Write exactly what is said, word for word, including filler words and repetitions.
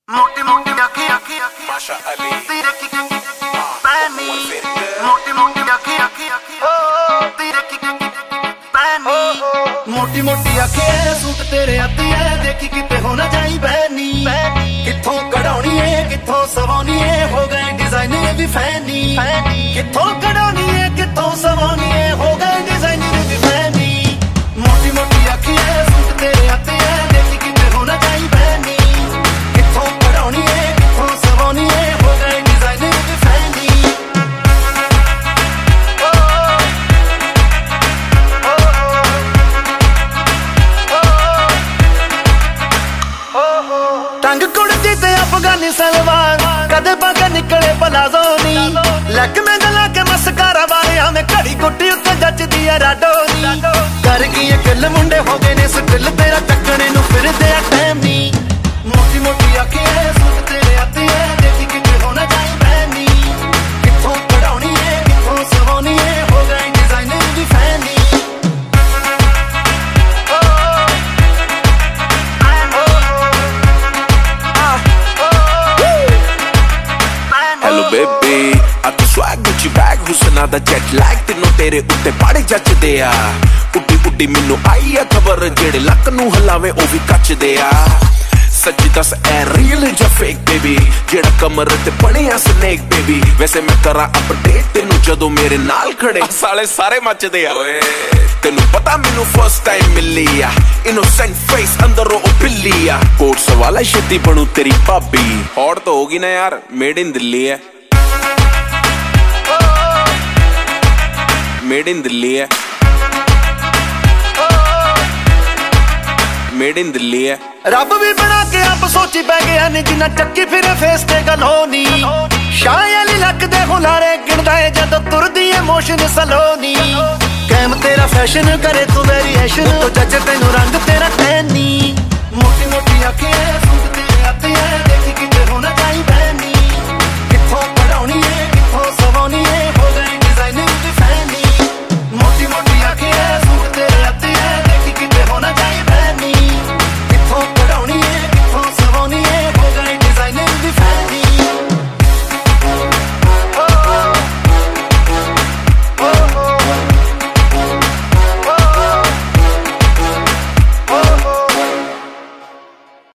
मोटी मोटी आँखें आँखें माशा अली तेरे की पैनी मोटी मोटी आँखें आँखें तेरे की पैनी मोटी मोटी आँखें सूट तेरे आती है देखी किते हो ना जाई बहनी किथों कढ़ाउणी है किथों सवानी है हो गए डिजाइनर भी फैनी किथों कढ़ाउणी है किथों सवानी है हो गए डिजाइनर भी फैनी मोटी मोटी आँखें सूट तेरे आती है देखी किते हो ना जाई बहनी किथों कढ़ाउणी है किथों सवानी है हो गए डिजाइनर भी फैनी टंग कुड़ती ते अफगानी सलवार कदे बागा निकले पलाजो नी लक में गला के मस्कारा वाले हमें घड़ी गुट्टी उत्ते जचदी है राडोनी कर गई किल मुंडे हो गए ने स्टिल तेरा चक्कने नु फिरदे आ टाइम नी मोटी मोटी आंखें सूट तेरे आती है देखी किते हो ना जाई बहनी किथों कढ़ाउणी है किथों सवानी है हो गई डिजाइनर भी फैनी Hello baby, आ तू swag Gucci bag हुसना दा jet lag तेनों तेरे उत्ते बड़े जचदे आ उड्डी उड्डी मैनू आई आ खबर जेड़े लक नू हलावे ओ भी कचदे आ सच्ची दस ऐ real जा fake baby जेड़ा कमर ते बने आ snake baby वैसे मैं करा अपडेट तेनू जदों मेरे नाल खड़े साले सारे मचदे आ ओए तेनू पता मैनू first time मिली आ innocent face अंदरों ओ बिल्ली आ कोट सवाला छेती बनू तेरी भाभी हॉट तो होगी ना यार मेड इन दिल्ली है मेड इन दिल्ली है मेड इन दिल्ली है रब भी बना के आप सोची पै गया नी जिन्ना चक्की फिरे फेस ते गल होनी शायली लक दे हुलारे गिणदा है जदों तुरदी है मोशन सलोनी कैम तेरा फैशन करे तू वेरिएशन तो जज तेनू रंग तेरा टैनी मोटी मोटी आंखें